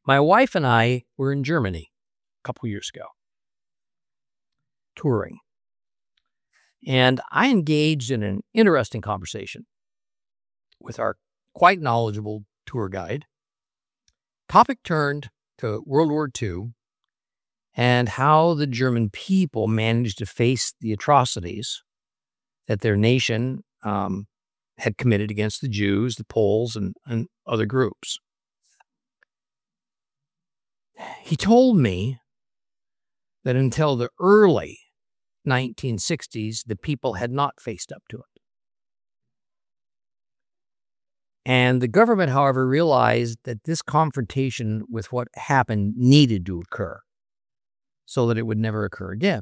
My wife and I were in Germany a couple years ago, touring. And I engaged in an interesting conversation with our quite knowledgeable tour guide. Topic turned to World War II and how the German people managed to face the atrocities that their nation had committed against the Jews, the Poles, and other groups. He told me that until the early 1960s, the people had not faced up to it. And the government, however, realized that this confrontation with what happened needed to occur so that it would never occur again.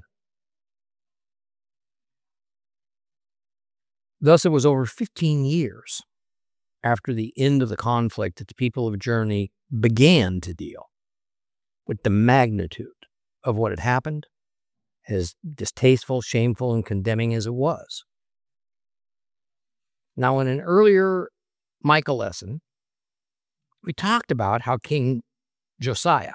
Thus, it was over 15 years after the end of the conflict that the people of Germany began to deal with the magnitude of what had happened, as distasteful, shameful, and condemning as it was. Now, in an earlier Micah lesson, we talked about how King Josiah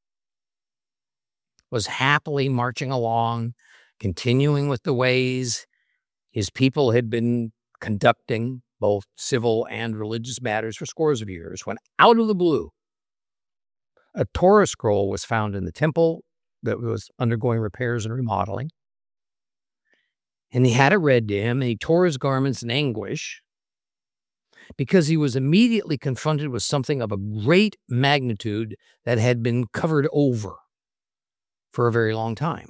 was happily marching along, continuing with the ways his people had been conducting both civil and religious matters for scores of years, when out of the blue, a Torah scroll was found in the temple that was undergoing repairs and remodeling. And he had it read to him, and he tore his garments in anguish because he was immediately confronted with something of a great magnitude that had been covered over for a very long time.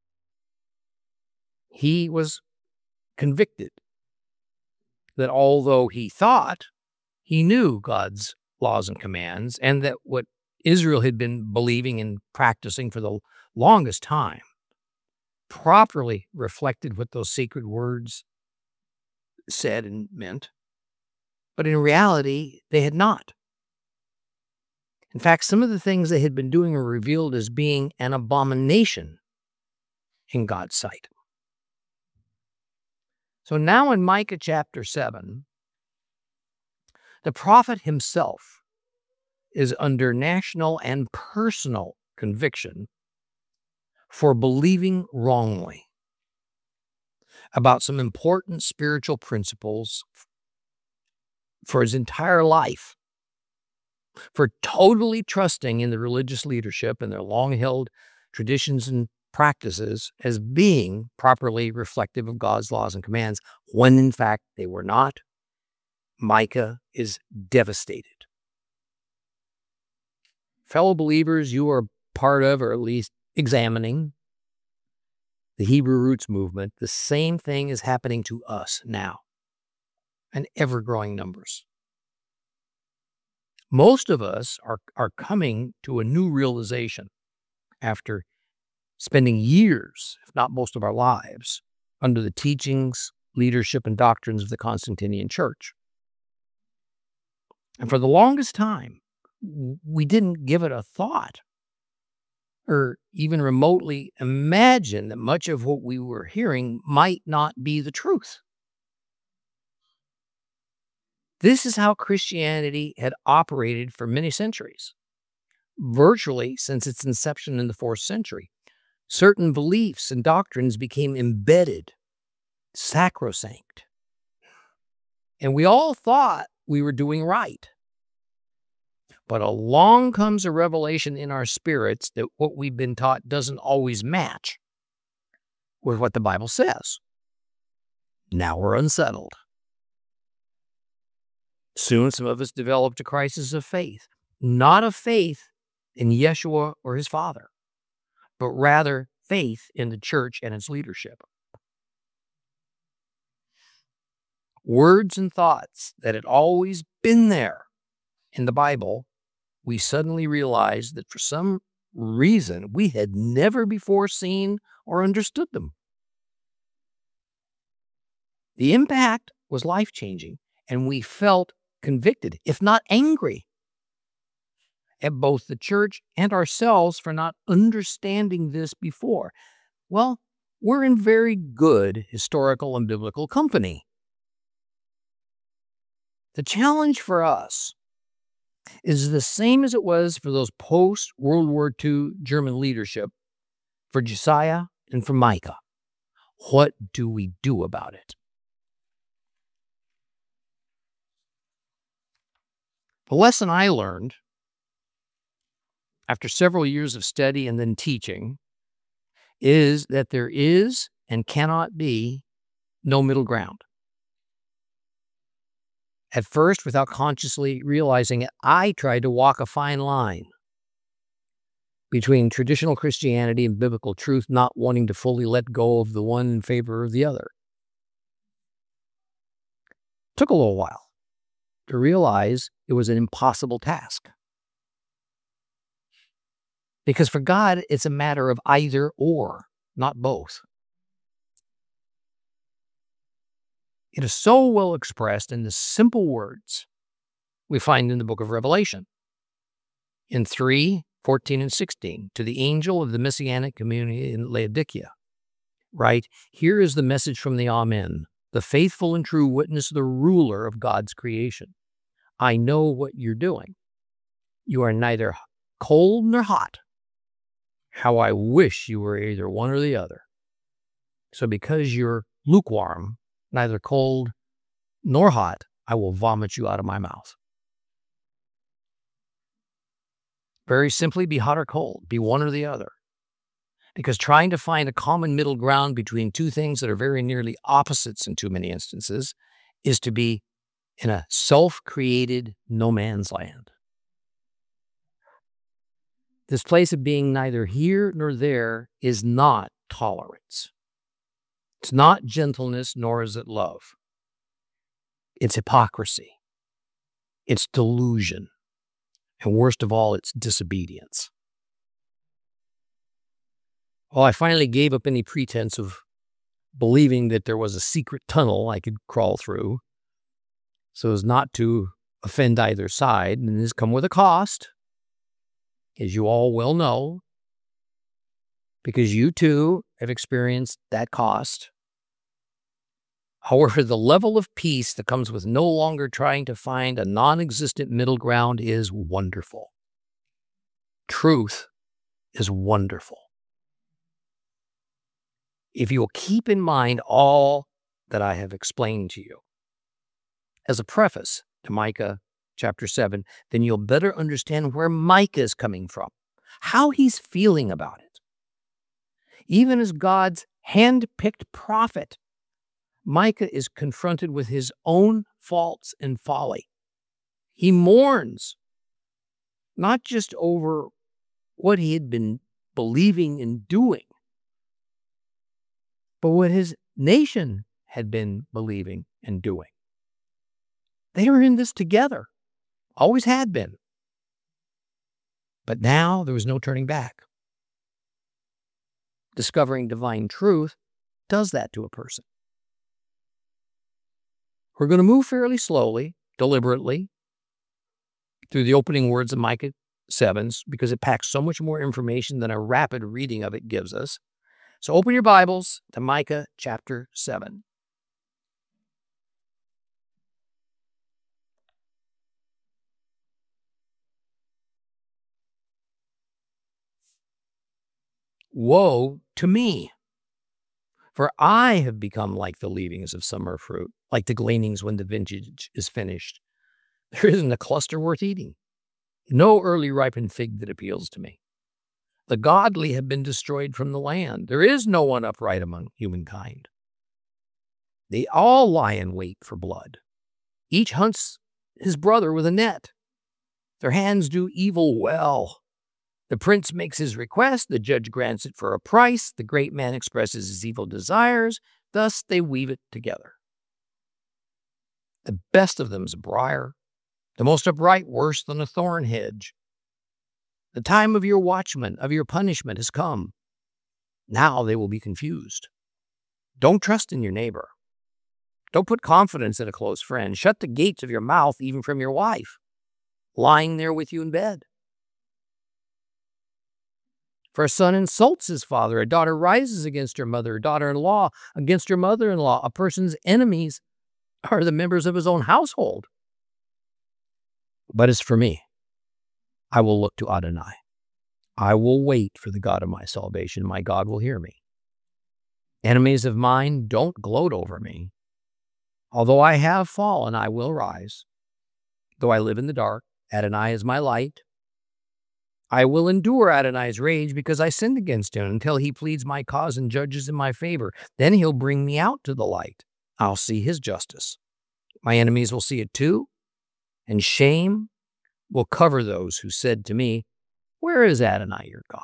He was convicted that although he thought he knew God's laws and commands, and that what Israel had been believing and practicing for the longest time properly reflected what those sacred words said and meant, but in reality, they had not. In fact, some of the things they had been doing were revealed as being an abomination in God's sight. So now in Micah chapter 7, the prophet himself is under national and personal conviction for believing wrongly about some important spiritual principles for his entire life, for totally trusting in the religious leadership and their long-held traditions and practices as being properly reflective of God's laws and commands, when in fact they were not. Micah is devastated. Fellow believers, you are part of, or at least examining, the Hebrew Roots movement. The same thing is happening to us now, in ever-growing numbers. Most of us are coming to a new realization after spending years, if not most of our lives, under the teachings, leadership, and doctrines of the Constantinian Church. And for the longest time, we didn't give it a thought or even remotely imagine that much of what we were hearing might not be the truth. This is how Christianity had operated for many centuries, virtually since its inception in the 4th century. Certain beliefs and doctrines became embedded, sacrosanct. And we all thought we were doing right. But along comes a revelation in our spirits that what we've been taught doesn't always match with what the Bible says. Now we're unsettled. Soon some of us developed a crisis of faith, not of faith in Yeshua or his Father, but rather faith in the church and its leadership. Words and thoughts that had always been there in the Bible, we suddenly realized that for some reason we had never before seen or understood them. The impact was life-changing, and we felt convicted, if not angry, at both the church and ourselves for not understanding this before. Well, we're in very good historical and biblical company. The challenge for us is the same as it was for those post-World War II German leadership, for Josiah and for Micah. What do we do about it? The lesson I learned after several years of study and then teaching is that there is and cannot be no middle ground. At first, without consciously realizing it, I tried to walk a fine line between traditional Christianity and biblical truth, not wanting to fully let go of the one in favor of the other. It took a little while to realize it was an impossible task. Because for God, it's a matter of either or, not both. It is so well expressed in the simple words we find in the book of Revelation. In 3:14 and 16, to the angel of the Messianic community in Laodicea, write, "Here is the message from the Amen, the faithful and true witness, the ruler of God's creation. I know what you're doing. You are neither cold nor hot. How I wish you were either one or the other. So because you're lukewarm, neither cold nor hot, I will vomit you out of my mouth." Very simply, be hot or cold, be one or the other. Because trying to find a common middle ground between two things that are very nearly opposites in too many instances is to be in a self-created no man's land. This place of being neither here nor there is not tolerance. It's not gentleness, nor is it love. It's hypocrisy. It's delusion. And worst of all, it's disobedience. Well, I finally gave up any pretense of believing that there was a secret tunnel I could crawl through so as not to offend either side. And this come with a cost, as you all well know, because you too have experienced that cost. However, the level of peace that comes with no longer trying to find a non-existent middle ground is wonderful. Truth is wonderful. If you will keep in mind all that I have explained to you. As a preface to Micah chapter 7, then you'll better understand where Micah is coming from, how he's feeling about it. Even as God's hand-picked prophet, Micah is confronted with his own faults and folly. He mourns, not just over what he had been believing and doing, but what his nation had been believing and doing. They were in this together, always had been. But now there was no turning back. Discovering divine truth does that to a person. We're going to move fairly slowly, deliberately, through the opening words of Micah 7, because it packs so much more information than a rapid reading of it gives us. So open your Bibles to Micah chapter 7. Woe to me, for I have become like the leavings of summer fruit, like the gleanings when the vintage is finished. There isn't a cluster worth eating, no early ripened fig that appeals to me. The godly have been destroyed from the land. There is no one upright among humankind. They all lie in wait for blood. Each hunts his brother with a net. Their hands do evil well. The prince makes his request, the judge grants it for a price, the great man expresses his evil desires, thus they weave it together. The best of them is a briar, the most upright worse than a thorn hedge. The time of your watchman, of your punishment has come. Now they will be confused. Don't trust in your neighbor. Don't put confidence in a close friend. Shut the gates of your mouth even from your wife, lying there with you in bed. For a son insults his father, a daughter rises against her mother, a daughter-in-law against her mother-in-law. A person's enemies are the members of his own household. But as for me, I will look to Adonai. I will wait for the God of my salvation. My God will hear me. Enemies of mine, don't gloat over me. Although I have fallen, I will rise. Though I live in the dark, Adonai is my light. I will endure Adonai's rage because I sinned against him until he pleads my cause and judges in my favor. Then he'll bring me out to the light. I'll see his justice. My enemies will see it too, and shame will cover those who said to me, "Where is Adonai your God?"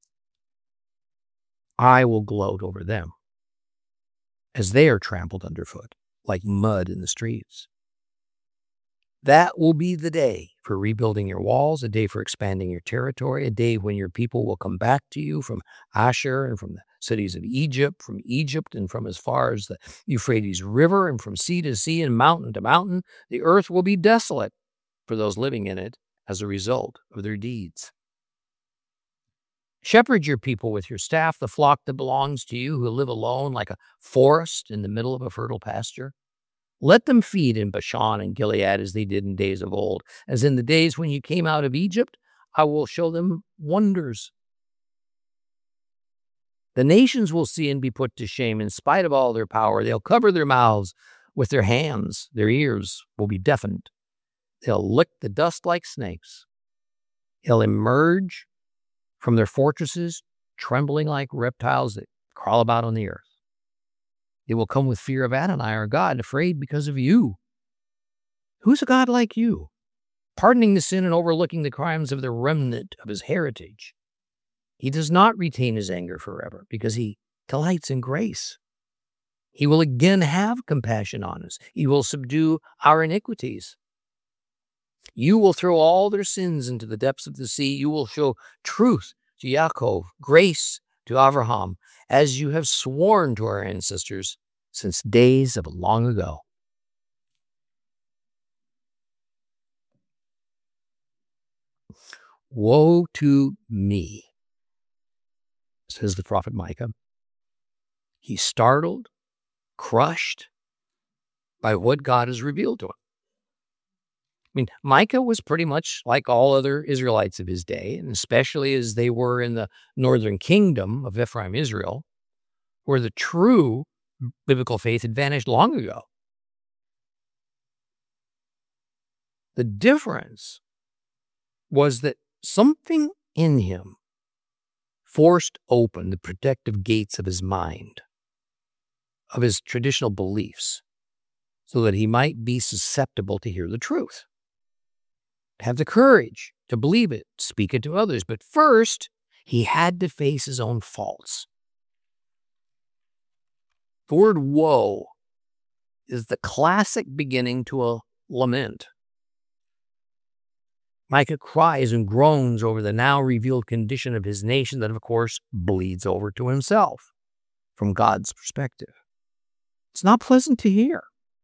I will gloat over them as they are trampled underfoot like mud in the streets. That will be the day for rebuilding your walls, a day for expanding your territory, a day when your people will come back to you from Asher and from the cities of Egypt, and from as far as the Euphrates River and from sea to sea and mountain to mountain. The earth will be desolate for those living in it as a result of their deeds. Shepherd your people with your staff, the flock that belongs to you, who live alone like a forest in the middle of a fertile pasture. Let them feed in Bashan and Gilead as they did in days of old. As in the days when you came out of Egypt, I will show them wonders. The nations will see and be put to shame in spite of all their power. They'll cover their mouths with their hands. Their ears will be deafened. They'll lick the dust like snakes. They'll emerge from their fortresses, trembling like reptiles that crawl about on the earth. They will come with fear of Adonai, our God, afraid because of you. Who's a God like you, pardoning the sin and overlooking the crimes of the remnant of his heritage? He does not retain his anger forever because he delights in grace. He will again have compassion on us. He will subdue our iniquities. You will throw all their sins into the depths of the sea. You will show truth to Yaakov, grace to Abraham, as you have sworn to our ancestors since days of long ago. Woe to me, says the prophet Micah. He's startled, crushed by what God has revealed to him. Micah was pretty much like all other Israelites of his day, and especially as they were in the northern kingdom of Ephraim, Israel, where the true biblical faith had vanished long ago. The difference was that something in him forced open the protective gates of his mind, of his traditional beliefs, so that he might be susceptible to hear the truth. Have the courage to believe it, speak it to others. But first, he had to face his own faults. The word woe is the classic beginning to a lament. Micah cries and groans over the now revealed condition of his nation that, of course, bleeds over to himself from God's perspective. It's not pleasant to hear.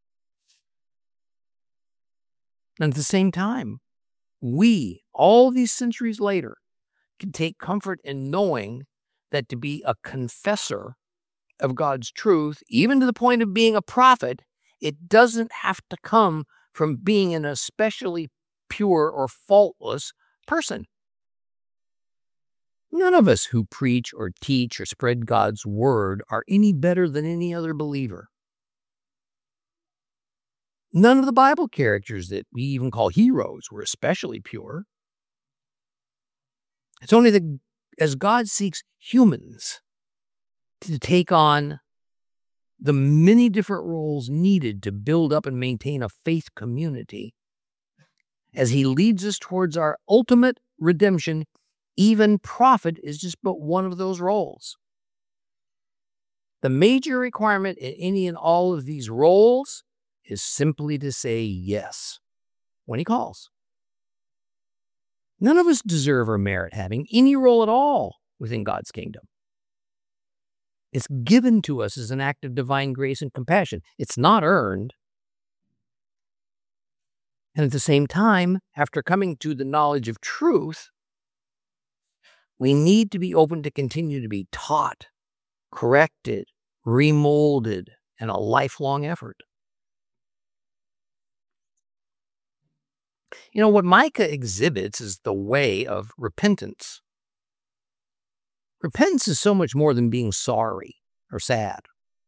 And at the same time, we, all these centuries later, can take comfort in knowing that to be a confessor of God's truth, even to the point of being a prophet, it doesn't have to come from being an especially pure or faultless person. None of us who preach or teach or spread God's word are any better than any other believer. None of the Bible characters that we even call heroes were especially pure. It's only that as God seeks humans to take on the many different roles needed to build up and maintain a faith community, as he leads us towards our ultimate redemption, even prophet is just but one of those roles. The major requirement in any and all of these roles is simply to say yes when he calls. None of us deserve or merit having any role at all within God's kingdom. It's given to us as an act of divine grace and compassion. It's not earned. And at the same time, after coming to the knowledge of truth, we need to be open to continue to be taught, corrected, remolded, and a lifelong effort. What Micah exhibits is the way of repentance. Repentance is so much more than being sorry or sad.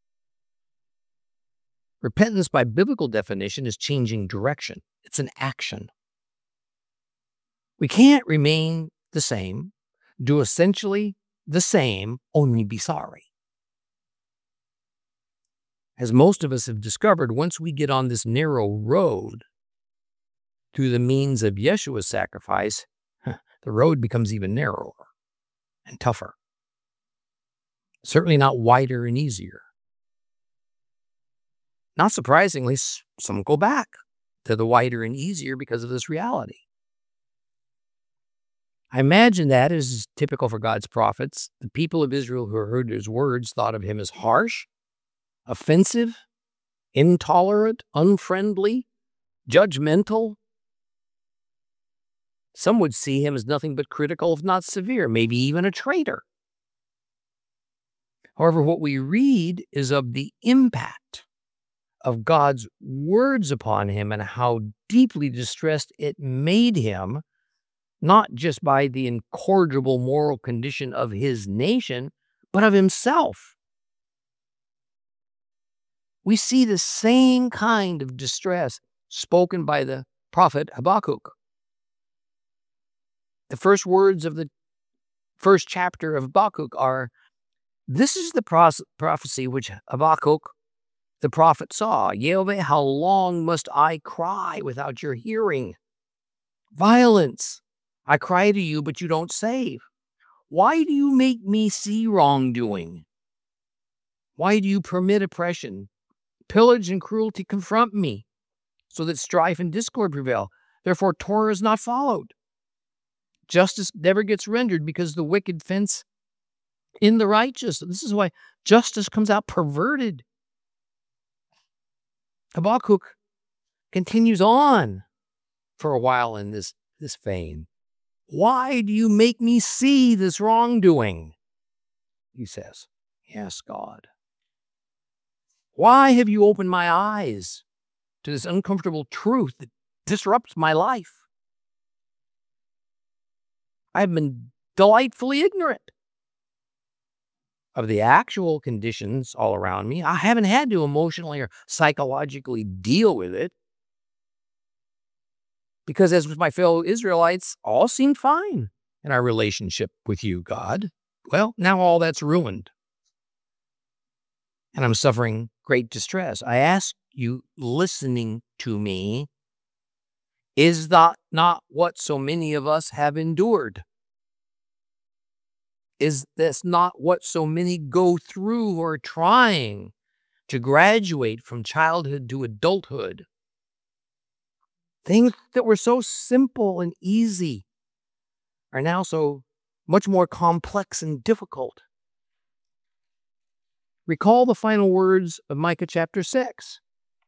Repentance, by biblical definition, is changing direction. It's an action. We can't remain the same, do essentially the same, only be sorry. As most of us have discovered, once we get on this narrow road through the means of Yeshua's sacrifice, the road becomes even narrower and tougher. Certainly not wider and easier. Not surprisingly, some go back to the wider and easier because of this reality. I imagine that is typical for God's prophets. The people of Israel who heard his words thought of him as harsh, offensive, intolerant, unfriendly, judgmental. Some would see him as nothing but critical, if not severe, maybe even a traitor. However, what we read is of the impact of God's words upon him and how deeply distressed it made him, not just by the incorrigible moral condition of his nation, but of himself. We see the same kind of distress spoken by the prophet Habakkuk. The first words of the first chapter of Habakkuk are, "This is the prophecy which Habakkuk the prophet saw. Yehovah, how long must I cry without your hearing? Violence. I cry to you, but you don't save. Why do you make me see wrongdoing? Why do you permit oppression? Pillage and cruelty confront me, so that strife and discord prevail. Therefore, Torah is not followed. Justice never gets rendered because the wicked fence in the righteous." This is why justice comes out perverted. Habakkuk continues on for a while in this vein. "Why do you make me see this wrongdoing?" he says. Yes, God. "Why have you opened my eyes to this uncomfortable truth that disrupts my life? I've been delightfully ignorant of the actual conditions all around me. I haven't had to emotionally or psychologically deal with it. Because as with my fellow Israelites, all seemed fine in our relationship with you, God. Well, now all that's ruined. And I'm suffering great distress. I ask you, listening to me, is that not what so many of us have endured? Is this not what so many go through who are trying to graduate from childhood to adulthood? Things that were so simple and easy are now so much more complex and difficult. Recall the final words of Micah chapter 6.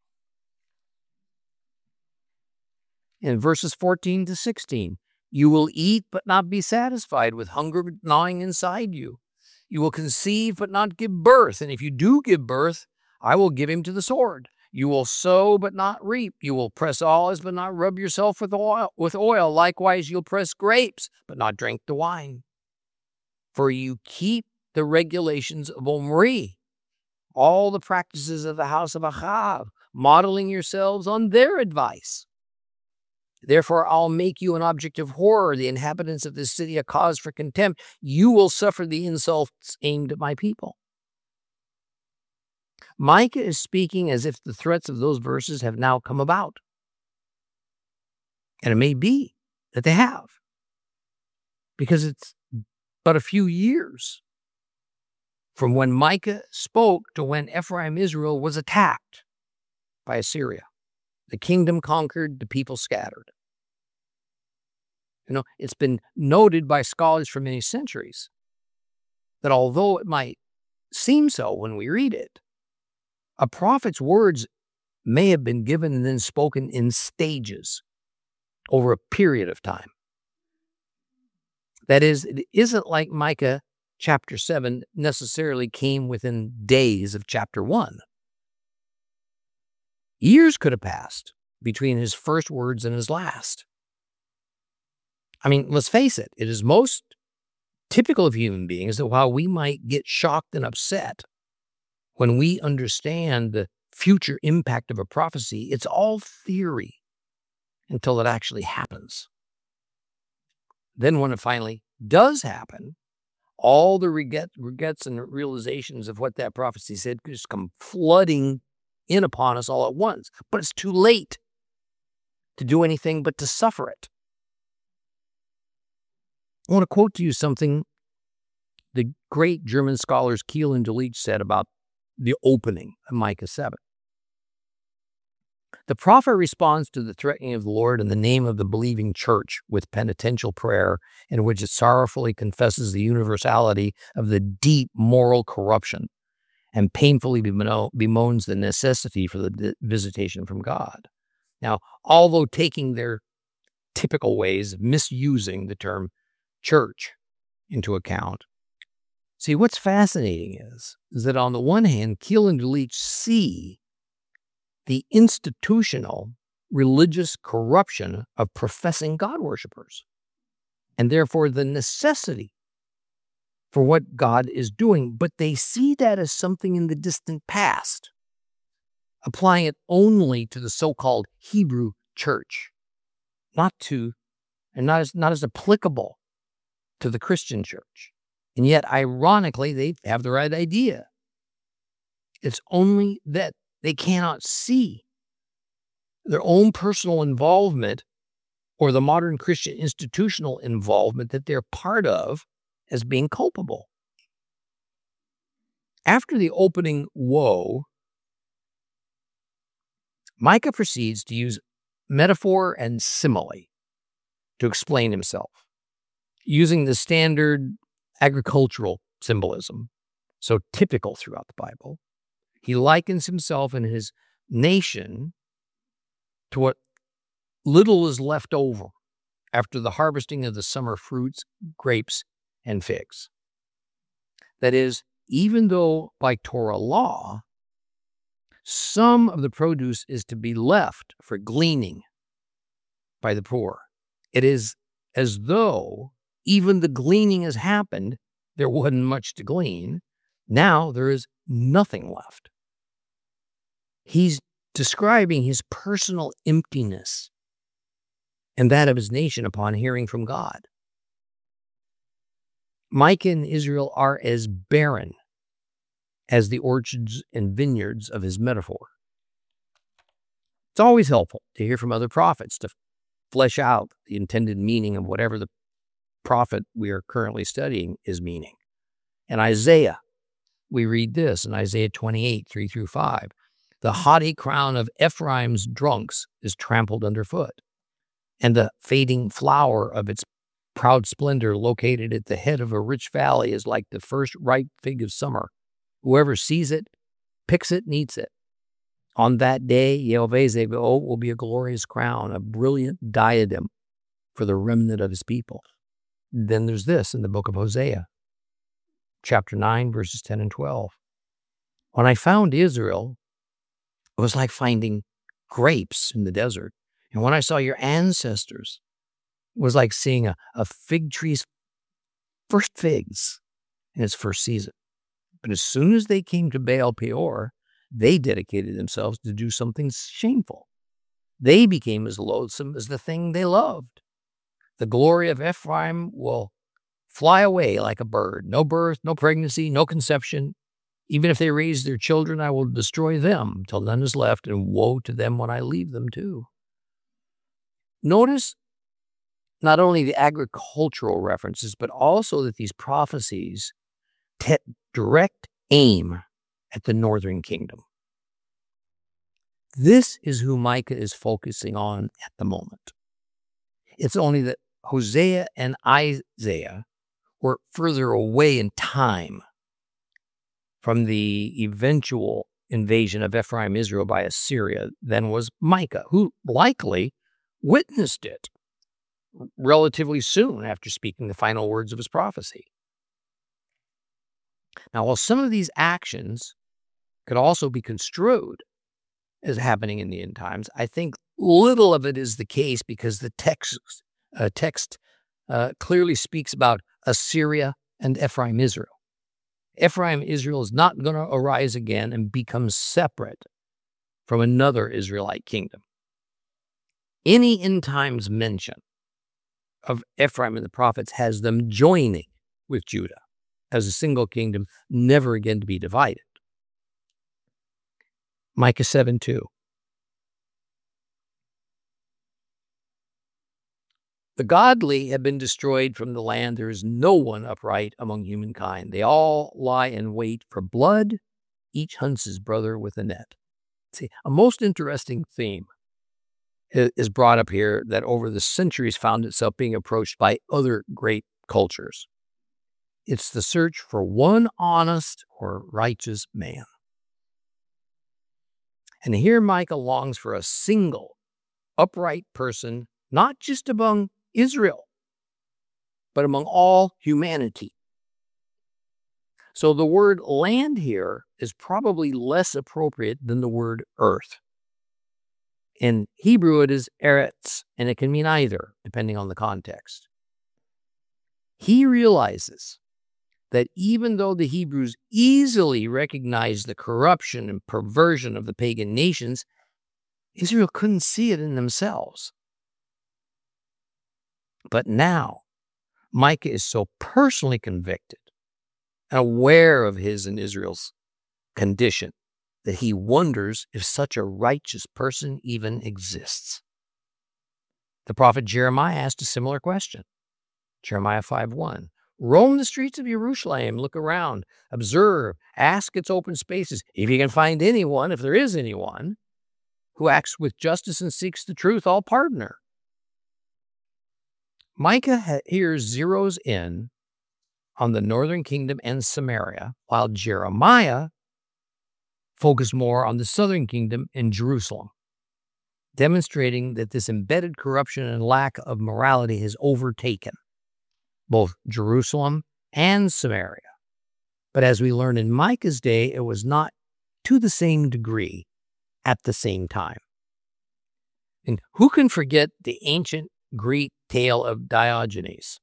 In verses 14 to 16. "You will eat but not be satisfied, with hunger gnawing inside you. You will conceive but not give birth, and if you do give birth, I will give him to the sword. You will sow but not reap. You will press olives but not rub yourself with oil. Likewise, you'll press grapes but not drink the wine. For you keep the regulations of Omri, all the practices of the house of Achav, modeling yourselves on their advice. Therefore, I'll make you an object of horror, the inhabitants of this city a cause for contempt. You will suffer the insults aimed at my people." Micah is speaking as if the threats of those verses have now come about. And it may be that they have, because it's but a few years from when Micah spoke to when Ephraim, Israel, was attacked by Assyria. The kingdom conquered, the people scattered. It's been noted by scholars for many centuries that although it might seem so when we read it, a prophet's words may have been given and then spoken in stages over a period of time. That is, it isn't like Micah chapter 7 necessarily came within days of chapter 1. Years could have passed between his first words and his last. I mean, let's face it, it is most typical of human beings that while we might get shocked and upset when we understand the future impact of a prophecy, it's all theory until it actually happens. Then when it finally does happen, all the regrets and realizations of what that prophecy said just come flooding in upon us all at once. But it's too late to do anything but to suffer it. I want to quote to you something the great German scholars Kiel and Delitzsch said about the opening of Micah 7. The prophet responds to the threatening of the Lord in the name of the believing church with penitential prayer in which it sorrowfully confesses the universality of the deep moral corruption and painfully bemoans the necessity for the visitation from God. Now, although taking their typical ways of misusing the term church into account, see, what's fascinating is that on the one hand, Kiel and Delitzsch see the institutional religious corruption of professing God worshipers, and therefore the necessity for what God is doing. But they see that as something in the distant past, applying it only to the so-called Hebrew church, not as applicable to the Christian church. And yet, ironically, they have the right idea. It's only that they cannot see their own personal involvement or the modern Christian institutional involvement that they're part of as being culpable. After the opening woe, Micah proceeds to use metaphor and simile to explain himself, using the standard agricultural symbolism, so typical throughout the Bible. He likens himself and his nation to what little is left over after the harvesting of the summer fruits, grapes, and figs. That is, even though by Torah law, some of the produce is to be left for gleaning by the poor, it is as though even the gleaning has happened, there wasn't much to glean. Now there is nothing left. He's describing his personal emptiness and that of his nation upon hearing from God. Micah and Israel are as barren as the orchards and vineyards of his metaphor. It's always helpful to hear from other prophets to flesh out the intended meaning of whatever the prophet we are currently studying is meaning. In Isaiah, we read this in Isaiah 28, 3-5. The haughty crown of Ephraim's drunks is trampled underfoot, and the fading flower of its proud splendor located at the head of a rich valley is like the first ripe fig of summer. Whoever sees it, picks it, and eats it. On that day, Yehovah Zebaoth will be a glorious crown, a brilliant diadem for the remnant of his people. Then there's this in the book of Hosea, chapter 9, verses 10 and 12. When I found Israel, it was like finding grapes in the desert. And when I saw your ancestors, it was like seeing a fig tree's first figs in its first season. But as soon as they came to Baal Peor, they dedicated themselves to do something shameful. They became as loathsome as the thing they loved. The glory of Ephraim will fly away like a bird. No birth, no pregnancy, no conception. Even if they raise their children, I will destroy them till none is left, and woe to them when I leave them too. Notice not only the agricultural references, but also that these prophecies take direct aim at the northern kingdom. This is who Micah is focusing on at the moment. It's only that Hosea and Isaiah were further away in time from the eventual invasion of Ephraim Israel by Assyria than was Micah, who likely witnessed it relatively soon after speaking the final words of his prophecy. Now, while some of these actions could also be construed as happening in the end times, I think little of it is the case because the text clearly speaks about Assyria and Ephraim, Israel. Ephraim, Israel is not going to arise again and become separate from another Israelite kingdom. Any end times mention of Ephraim in the prophets has them joining with Judah as a single kingdom, never again to be divided. Micah 7:2. The godly have been destroyed from the land. There is no one upright among humankind. They all lie in wait for blood. Each hunts his brother with a net. See, a most interesting theme is brought up here that over the centuries found itself being approached by other great cultures. It's the search for one honest or righteous man. And here Micah longs for a single, upright person, not just among Israel, but among all humanity. So the word land here is probably less appropriate than the word earth. In Hebrew, it is eretz, and it can mean either, depending on the context. He realizes that even though the Hebrews easily recognized the corruption and perversion of the pagan nations, Israel couldn't see it in themselves. But now, Micah is so personally convicted and aware of his and Israel's condition that he wonders if such a righteous person even exists. The prophet Jeremiah asked a similar question. Jeremiah 5:1. Roam the streets of Jerusalem, look around, observe, ask its open spaces, if you can find anyone, if there is anyone, who acts with justice and seeks the truth, I'll pardon her. Micah here zeroes in on the northern kingdom and Samaria, while Jeremiah focused more on the southern kingdom and Jerusalem, demonstrating that this embedded corruption and lack of morality has overtaken both Jerusalem and Samaria. But as we learn in Micah's day, it was not to the same degree at the same time. And who can forget the ancient Greek tale of Diogenes,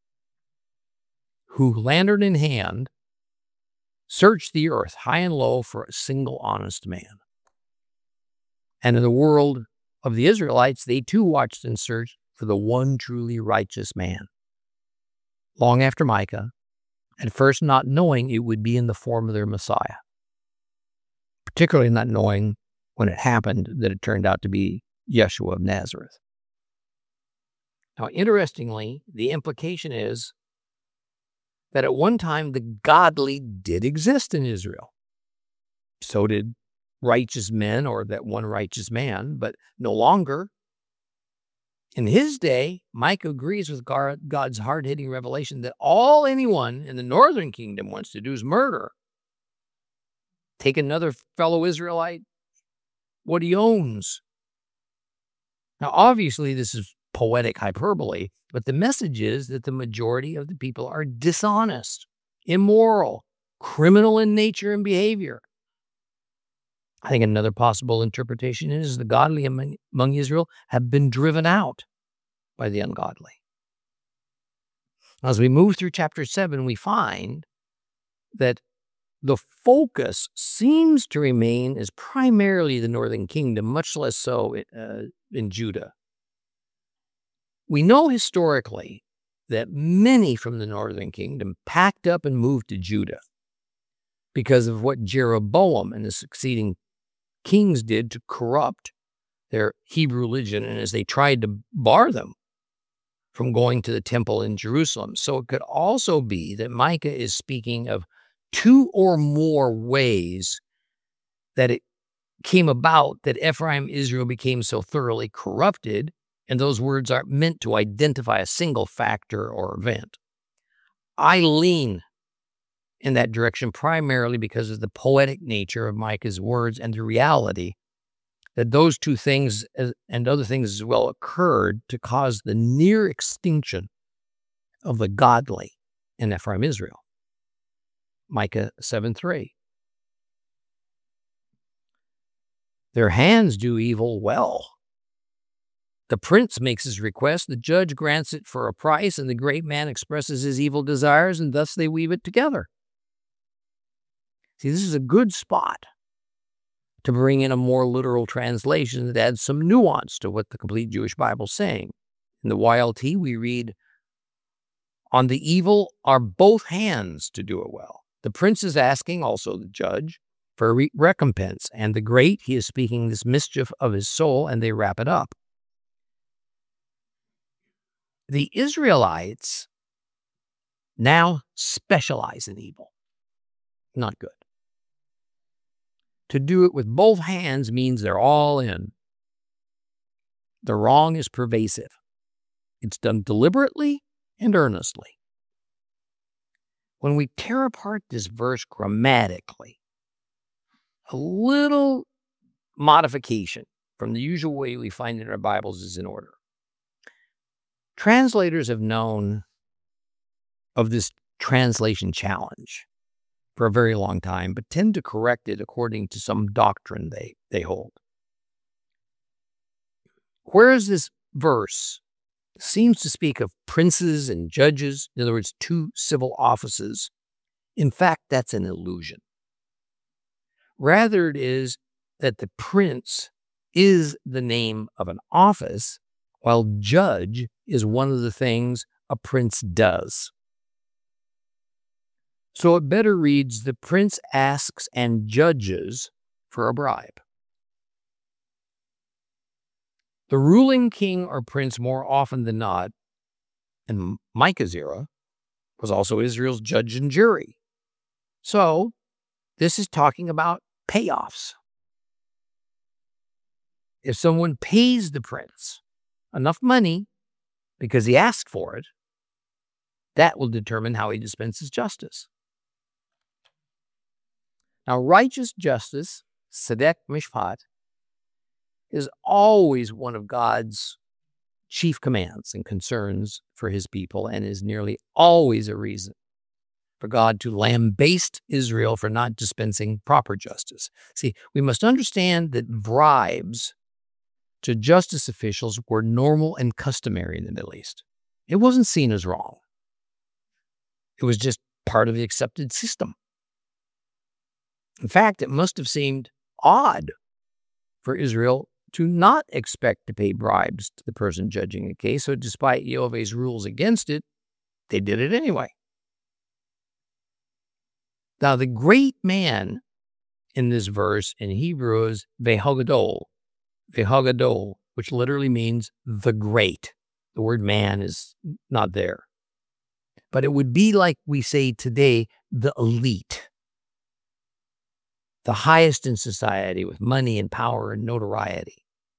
who, lantern in hand, searched the earth high and low for a single honest man. And in the world of the Israelites, they too watched and searched for the one truly righteous man. Long after Micah, at first not knowing it would be in the form of their Messiah, particularly not knowing when it happened that it turned out to be Yeshua of Nazareth. Now, interestingly, the implication is that at one time the godly did exist in Israel. So did righteous men, or that one righteous man, but no longer. In his day, Micah agrees with God's hard-hitting revelation that all anyone in the northern kingdom wants to do is murder. Take another fellow Israelite, what he owns. Now, obviously, this is poetic hyperbole, but the message is that the majority of the people are dishonest, immoral, criminal in nature and behavior. I think another possible interpretation is the godly among Israel have been driven out by the ungodly. As we move through chapter 7, we find that the focus seems to remain as primarily the northern kingdom, much less so in Judah. We know historically that many from the northern kingdom packed up and moved to Judah because of what Jeroboam and the succeeding kings did to corrupt their Hebrew religion, and as they tried to bar them from going to the temple in Jerusalem. So it could also be that Micah is speaking of two or more ways that it came about that Ephraim, Israel became so thoroughly corrupted, and those words aren't meant to identify a single factor or event. I lean in that direction primarily because of the poetic nature of Micah's words and the reality that those two things and other things as well occurred to cause the near extinction of the godly in Ephraim, Israel. Micah 7:3. Their hands do evil well. The prince makes his request, the judge grants it for a price, and the great man expresses his evil desires, and thus they weave it together. See, this is a good spot to bring in a more literal translation that adds some nuance to what the complete Jewish Bible is saying. In the YLT, we read, "On the evil are both hands to do it well." The prince is asking, also the judge, for a recompense, and the great, he is speaking this mischief of his soul, and they wrap it up. The Israelites now specialize in evil. Not good. To do it with both hands means they're all in. The wrong is pervasive. It's done deliberately and earnestly. When we tear apart this verse grammatically, a little modification from the usual way we find it in our Bibles is in order. Translators have known of this translation challenge for a very long time, but tend to correct it according to some doctrine they hold. Whereas this verse seems to speak of princes and judges, in other words, two civil offices, in fact, that's an illusion. Rather, it is that the prince is the name of an office, while judge is one of the things a prince does. So it better reads, the prince asks and judges for a bribe. The ruling king or prince, more often than not, in Micah's era, was also Israel's judge and jury. So this is talking about payoffs. If someone pays the prince enough money because he asked for it, that will determine how he dispenses justice. Now, righteous justice, tzedek mishpat, is always one of God's chief commands and concerns for his people, and is nearly always a reason for God to lambaste Israel for not dispensing proper justice. See, we must understand that bribes to justice officials were normal and customary in the Middle East. It wasn't seen as wrong. It was just part of the accepted system. In fact, it must have seemed odd for Israel to not expect to pay bribes to the person judging a case. So despite Yehovah's rules against it, they did it anyway. Now, the great man in this verse in Hebrew is Vehagadol, which literally means the great. The word man is not there. But it would be like we say today, the elite, the highest in society with money and power and notoriety.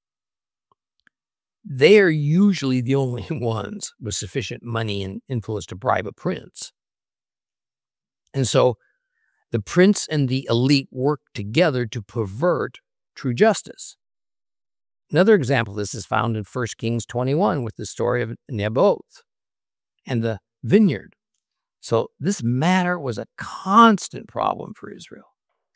They are usually the only ones with sufficient money and influence to bribe a prince. And so the prince and the elite work together to pervert true justice. Another example of this is found in 1 Kings 21 with the story of Naboth and the vineyard. So this matter was a constant problem for Israel.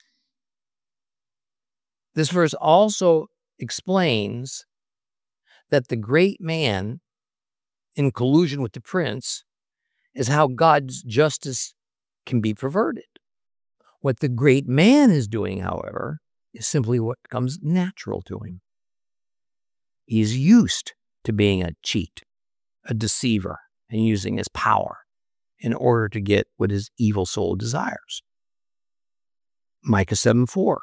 This verse also explains that the great man, in collusion with the prince, is how God's justice can be perverted. What the great man is doing, however, is simply what comes natural to him. He's used to being a cheat, a deceiver, and using his power in order to get what his evil soul desires. Micah 7:4.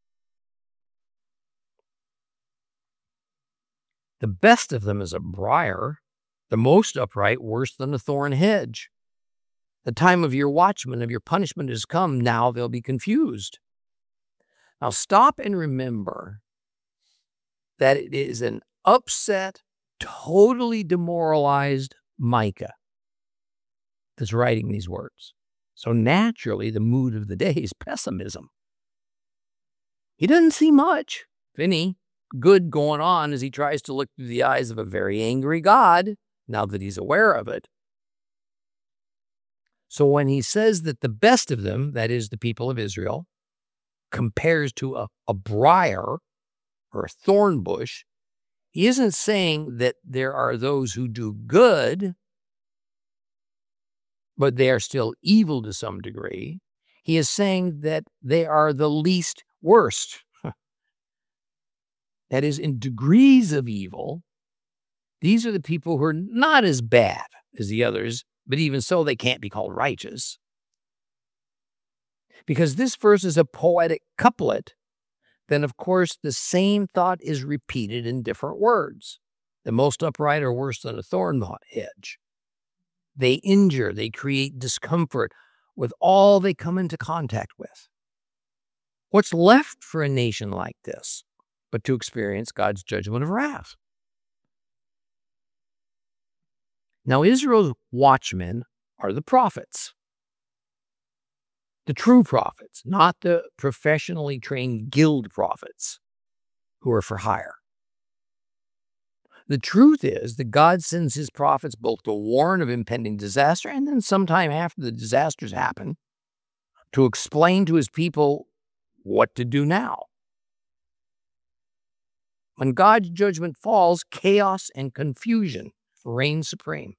The best of them is a briar, the most upright worse than a thorn hedge. The time of your watchman, of your punishment has come, now they'll be confused. Now stop and remember that it is an upset, totally demoralized Micah that's writing these words. So naturally, the mood of the day is pessimism. He doesn't see much, if any, good going on as he tries to look through the eyes of a very angry God, now that he's aware of it. So when he says that the best of them, that is the people of Israel, compares to a briar or a thorn bush, He isn't saying that there are those who do good, but they are still evil to some degree. He is saying that they are the least worst. That is, in degrees of evil, these are the people who are not as bad as the others, but even so, they can't be called righteous. Because this verse is a poetic couplet, then of course the same thought is repeated in different words. The most upright are worse than a thorn hedge. They injure, they create discomfort with all they come into contact with. What's left for a nation like this but to experience God's judgment of wrath? Now, Israel's watchmen are the prophets, the true prophets, not the professionally trained guild prophets who are for hire. The truth is that God sends his prophets both to warn of impending disaster and then sometime after the disasters happen to explain to his people what to do now. When God's judgment falls, chaos and confusion reign supreme.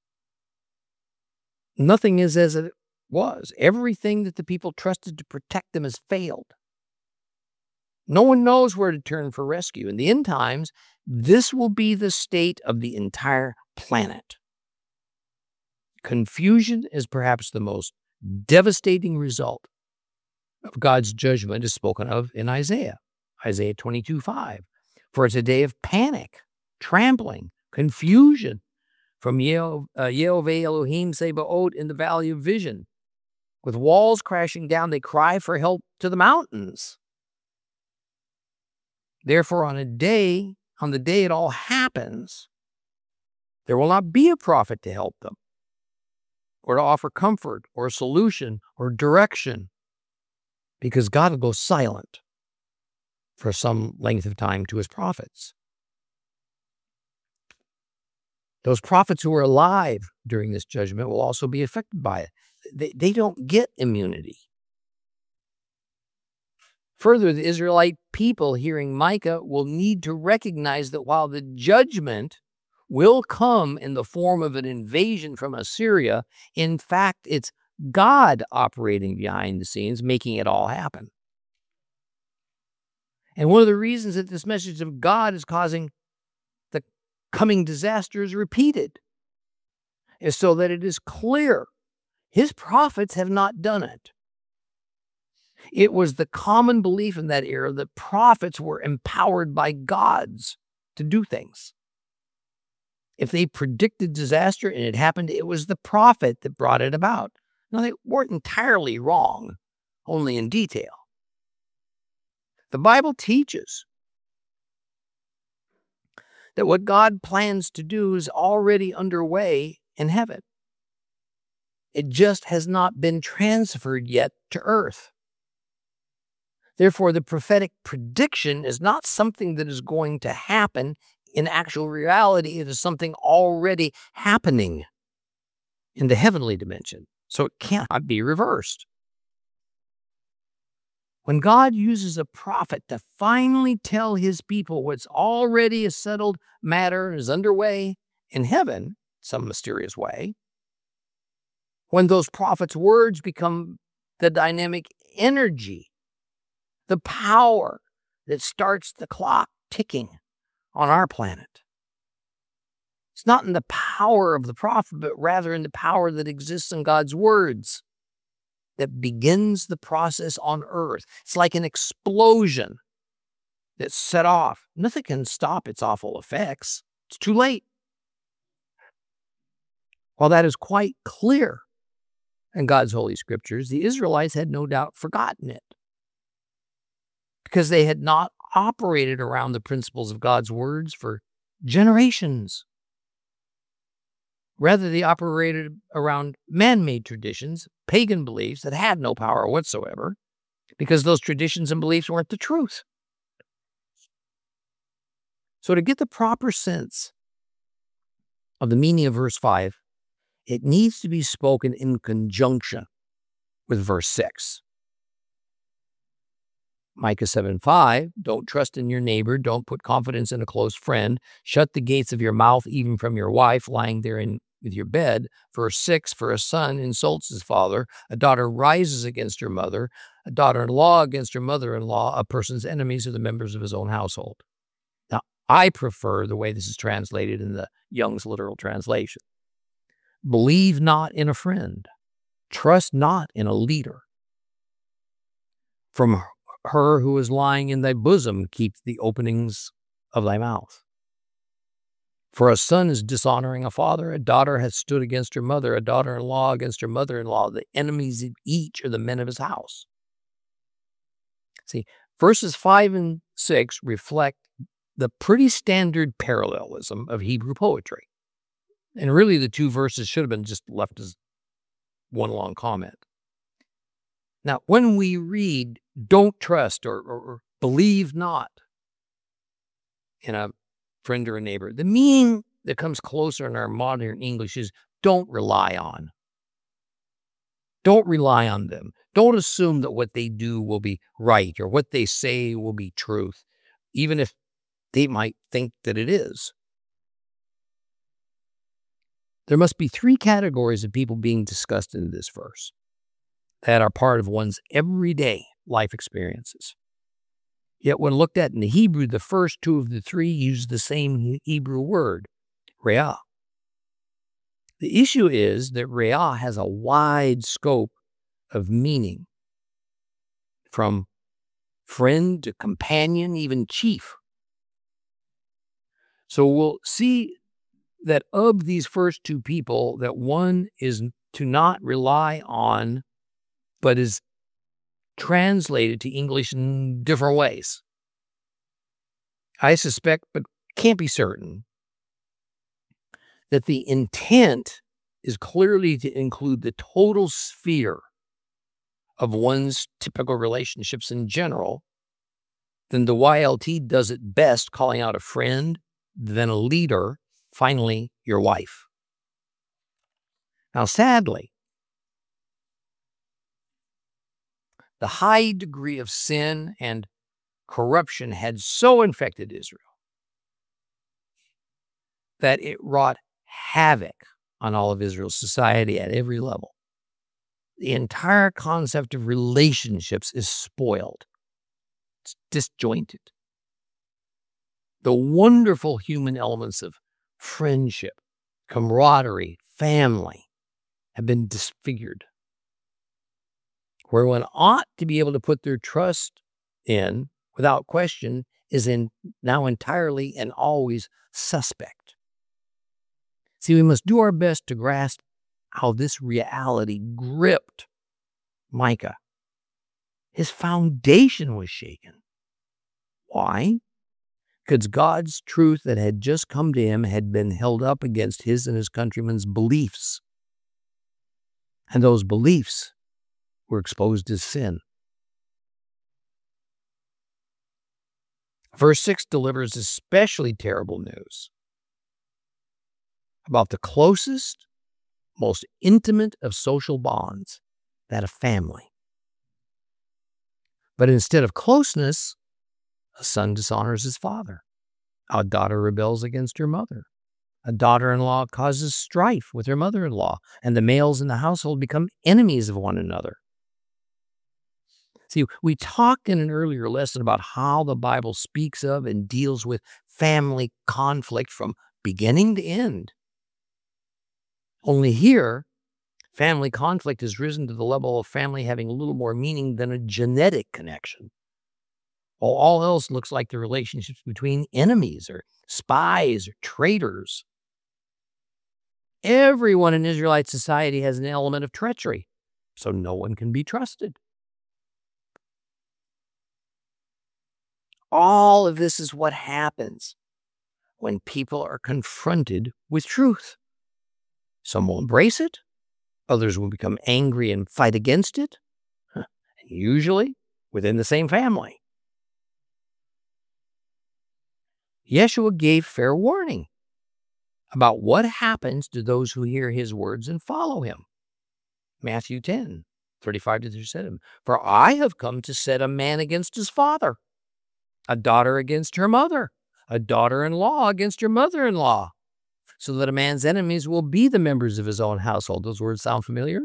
Nothing is as it was. Everything that the people trusted to protect them has failed. No one knows where to turn for rescue. In the end times, this will be the state of the entire planet. Confusion is perhaps the most devastating result of God's judgment is spoken of in Isaiah 22:5. For it's a day of panic, trampling, confusion from Yehovah Elohim Sebaot in the valley of vision. With walls crashing down, they cry for help to the mountains. Therefore, on the day it all happens, there will not be a prophet to help them, or to offer comfort, or a solution, or direction, because God will go silent for some length of time to his prophets. Those prophets who are alive during this judgment will also be affected by it. They don't get immunity. Further, the Israelite people hearing Micah will need to recognize that while the judgment will come in the form of an invasion from Assyria, in fact, it's God operating behind the scenes, making it all happen. And one of the reasons that this message of God is causing the coming disasters repeated is so that it is clear his prophets have not done it. It was the common belief in that era that prophets were empowered by gods to do things. If they predicted disaster and it happened, it was the prophet that brought it about. Now, they weren't entirely wrong, only in detail. The Bible teaches that what God plans to do is already underway in heaven. It just has not been transferred yet to earth. Therefore, the prophetic prediction is not something that is going to happen in actual reality. It is something already happening in the heavenly dimension. So it cannot be reversed. When God uses a prophet to finally tell his people what's already a settled matter and is underway in heaven, some mysterious way, when those prophets' words become the dynamic energy, the power that starts the clock ticking on our planet. It's not in the power of the prophet, but rather in the power that exists in God's words that begins the process on earth. It's like an explosion that's set off. Nothing can stop its awful effects. It's too late. While that is quite clear in God's holy scriptures, the Israelites had no doubt forgotten it, because they had not operated around the principles of God's words for generations. Rather, they operated around man-made traditions, pagan beliefs that had no power whatsoever, because those traditions and beliefs weren't the truth. So to get the proper sense of the meaning of verse 5, it needs to be spoken in conjunction with verse 6. Micah 7:5, don't trust in your neighbor, don't put confidence in a close friend, shut the gates of your mouth even from your wife lying there with your bed. Verse 6, for a son insults his father, a daughter rises against her mother, a daughter-in-law against her mother-in-law, a person's enemies are the members of his own household. Now, I prefer the way this is translated in the Young's literal translation. Believe not in a friend, trust not in a leader. From her who is lying in thy bosom, keep the openings of thy mouth. For a son is dishonoring a father, a daughter hath stood against her mother, a daughter-in-law against her mother-in-law. The enemies of each are the men of his house. See, verses 5 and 6 reflect the pretty standard parallelism of Hebrew poetry. And really, the two verses should have been just left as one long comment. Now, when we read, don't trust or believe not in a friend or a neighbor, the meaning that comes closer in our modern English is don't rely on. Don't rely on them. Don't assume that what they do will be right or what they say will be truth, even if they might think that it is. There must be three categories of people being discussed in this verse that are part of one's everyday life experiences. Yet when looked at in the Hebrew, the first two of the three use the same Hebrew word, re'ah. The issue is that re'ah has a wide scope of meaning, from friend to companion, even chief. So we'll see that of these first two people, that one is to not rely on, but is translated to English in different ways. I suspect, but can't be certain, that the intent is clearly to include the total sphere of one's typical relationships in general. Then the YLT does it best, calling out a friend, then a leader, finally your wife. Now, sadly, the high degree of sin and corruption had so infected Israel that it wrought havoc on all of Israel's society at every level. The entire concept of relationships is spoiled. It's disjointed. The wonderful human elements of friendship, camaraderie, family have been disfigured. Where one ought to be able to put their trust in, without question, is now entirely and always suspect. See, we must do our best to grasp how this reality gripped Micah. His foundation was shaken. Why? Because God's truth that had just come to him had been held up against his and his countrymen's beliefs. And those beliefs were exposed as sin. Verse 6 delivers especially terrible news about the closest, most intimate of social bonds, that of family. But instead of closeness, a son dishonors his father. A daughter rebels against her mother. A daughter-in-law causes strife with her mother-in-law, and the males in the household become enemies of one another. See, we talked in an earlier lesson about how the Bible speaks of and deals with family conflict from beginning to end. Only here, family conflict has risen to the level of family having a little more meaning than a genetic connection. While all else looks like the relationships between enemies or spies or traitors. Everyone in Israelite society has an element of treachery, so no one can be trusted. All of this is what happens when people are confronted with truth. Some will embrace it, others will become angry and fight against it, usually within the same family. Yeshua gave fair warning about what happens to those who hear his words and follow him. Matthew 10. 35 to 37. For I have come to set a man against his father, a daughter against her mother, a daughter-in-law against her mother-in-law, so that a man's enemies will be the members of his own household. Those words sound familiar?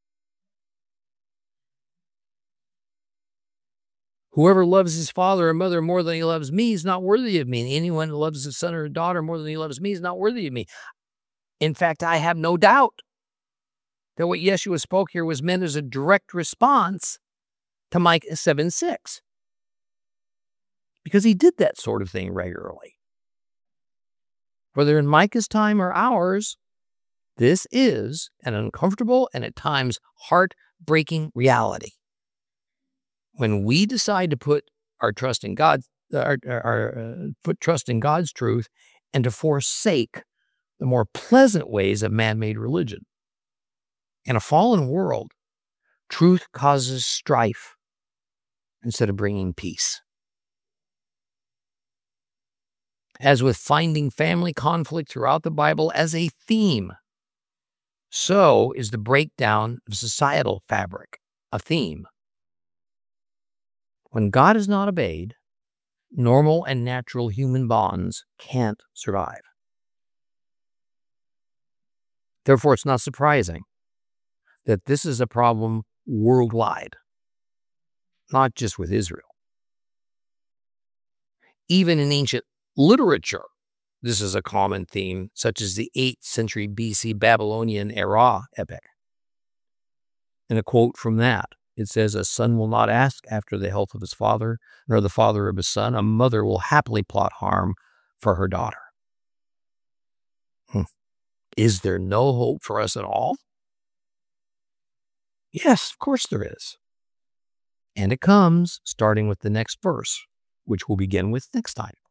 Whoever loves his father or mother more than he loves me is not worthy of me. And anyone who loves his son or daughter more than he loves me is not worthy of me. In fact, I have no doubt that what Yeshua spoke here was meant as a direct response to Micah 7:6. Because he did that sort of thing regularly. Whether in Micah's time or ours, this is an uncomfortable and at times heartbreaking reality. When we decide to put our trust in God, put trust in God's truth, and to forsake the more pleasant ways of man-made religion. In a fallen world, truth causes strife instead of bringing peace. As with finding family conflict throughout the Bible as a theme, so is the breakdown of societal fabric a theme. When God is not obeyed, normal and natural human bonds can't survive. Therefore, it's not surprising that this is a problem worldwide, not just with Israel. Even in ancient literature, this is a common theme, such as the 8th century BC Babylonian era epic. In a quote from that, it says, "A son will not ask after the health of his father, nor the father of his son. A mother will happily plot harm for her daughter." Is there no hope for us at all? Yes, of course there is. And it comes starting with the next verse, which we'll begin with next time.